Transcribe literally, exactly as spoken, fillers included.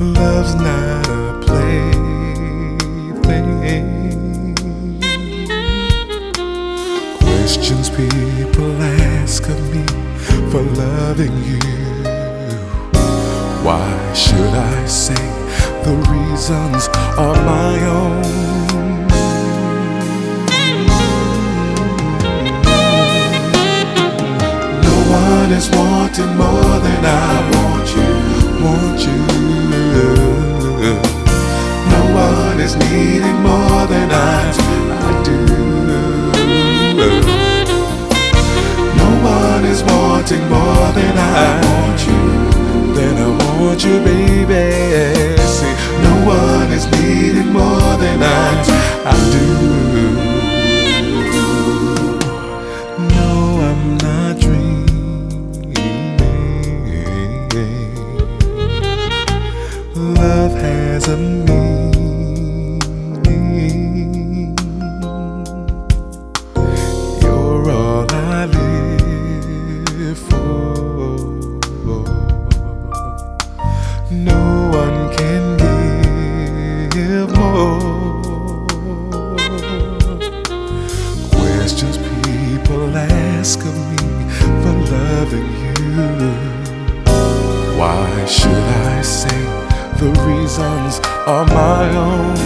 Love's not a plaything. Questions people ask of me for loving you. Why should I say the reasons are my own? No one is wanting more than I want you, want you. No one is needing more than I, I do. No one is wanting more than I want you, than I want you, baby. See, no one is needing more than I, I do. No, I'm not dreaming. Love has a meaning. You're all I live for. No one can give more. Questions people ask of me for loving you. Why should I say the reasons are my own?